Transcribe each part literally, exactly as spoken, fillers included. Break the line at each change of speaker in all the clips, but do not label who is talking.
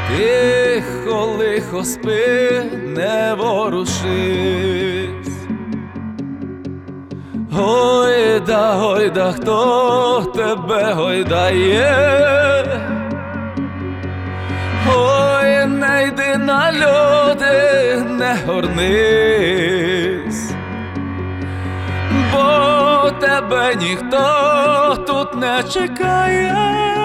Тихо, лихо спи, не ворушись. Гойда, гойда, хто тебе гойдає? Ой, не йди на льоди, не горнись, бо тебе ніхто тут не чекає.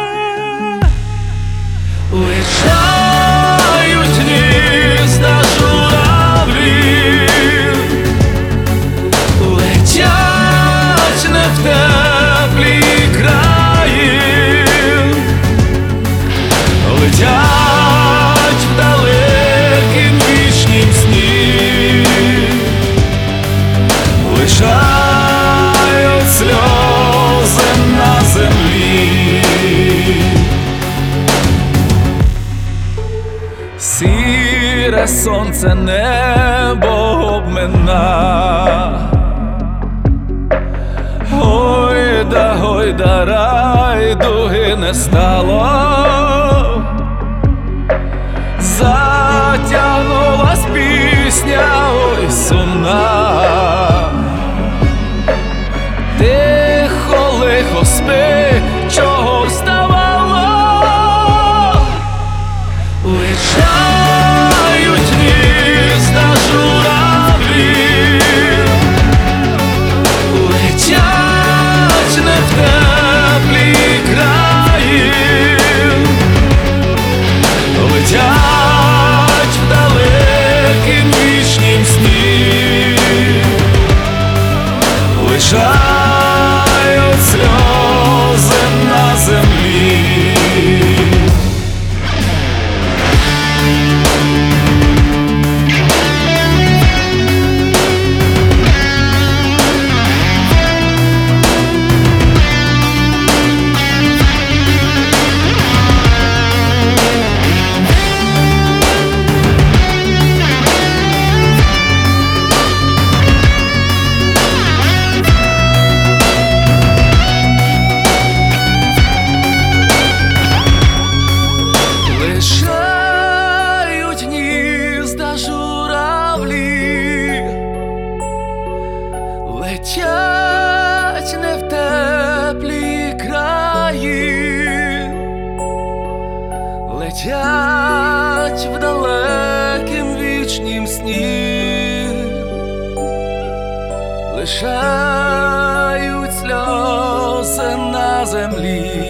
Лишають гнізда журавлів, летять не в теплі краї, летять в далекім вічнім сні, лишають сльози на землі. Сіре сонце небо обмина, гойда, гойда, райдуги не стало, затягнулась пісня, ой, сумна. Тихо, лихо спи, чого вставало? Лишають гнізда журавлів, летять не в теплі краї, летять в далекім вічнім сні, лишають сльози на землі. Лишають гнізда журавлі, летять не в теплі краї, летять в далекім вічнім сні, лишають сльози на землі.